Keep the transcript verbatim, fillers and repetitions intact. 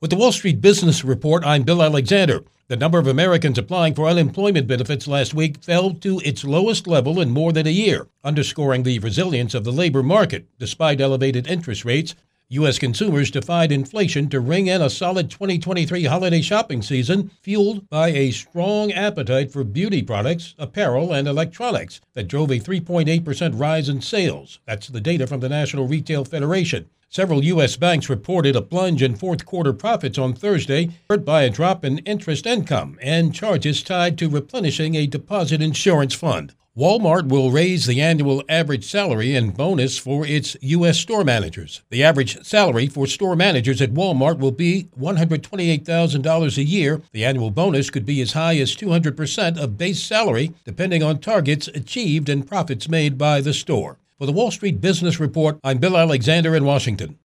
With the Wall Street Business Report, I'm Bill Alexander. The number of Americans applying for unemployment benefits last week fell to its lowest level in more than a year, underscoring the resilience of the labor market. Despite elevated interest rates, U S consumers defied inflation to ring in a solid twenty twenty-three holiday shopping season, fueled by a strong appetite for beauty products, apparel, and electronics that drove a three point eight percent rise in sales. That's the data from the National Retail Federation. Several U S banks reported a plunge in fourth quarter profits on Thursday, hurt by a drop in interest income and charges tied to replenishing a deposit insurance fund. Walmart will raise the annual average salary and bonus for its U S store managers. The average salary for store managers at Walmart will be one hundred twenty-eight thousand dollars a year. The annual bonus could be as high as two hundred percent of base salary, depending on targets achieved and profits made by the store. For the Wall Street Business Report, I'm Bill Alexander in Washington.